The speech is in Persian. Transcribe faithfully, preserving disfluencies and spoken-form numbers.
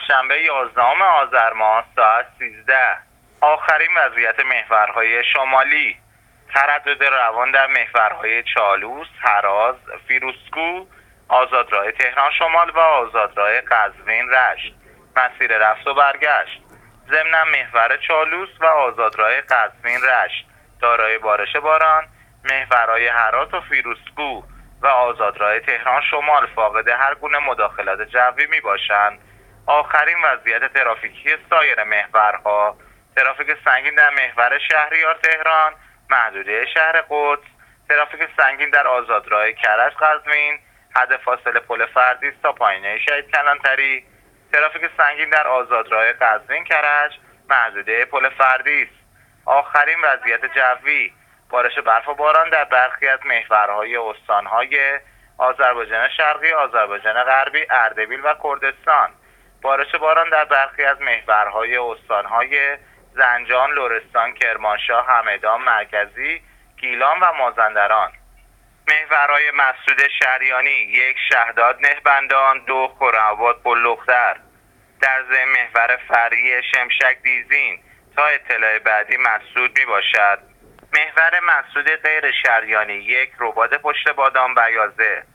پنجشنبه یازدهم آذر ماه ساعت سیزده. آخرین وضعیت محورهای شمالی: تردد روان در محورهای چالوس، هراز، فیروزکوه، آزادراه تهران شمال و آزادراه قزوین رشت. مسیر رفت و برگشت: ضمن محور چالوس و آزادراه قزوین رشت دارای بارش باران، محورهای هراز و فیروزکوه و آزادراه تهران شمال فاقد هر گونه مداخلت جوی می باشند. آخرین وضعیت ترافیکی سایر محورها: ترافیک سنگین در محور شهریار تهران، محدوده شهر قدس، ترافیک سنگین در آزادراه کرج قزوین، حد فاصله پل فردیس تا پایینه شهید کلانتری، ترافیک سنگین در آزادراه قزوین کرج، محدوده پل فردیس. آخرین وضعیت جوی: بارش برف و باران در برخی از محورهای استانهای آذربایجان شرقی، آذربایجان غربی، اردبیل و کردستان. بارش باران در برخی از محورهای استانهای زنجان، لرستان، کرمانشاه، همدان مرکزی، گیلان و مازندران. محورهای مسدود شهریانی: یک شهداد نهبندان، دو خرم‌آباد پل‌لختر. در ضمن محور فرعی شمشک دیزین تا اطلاع بعدی مسدود می باشد. محور مسدود غیر شهریانی: یک رباط پشت بادام بیازه.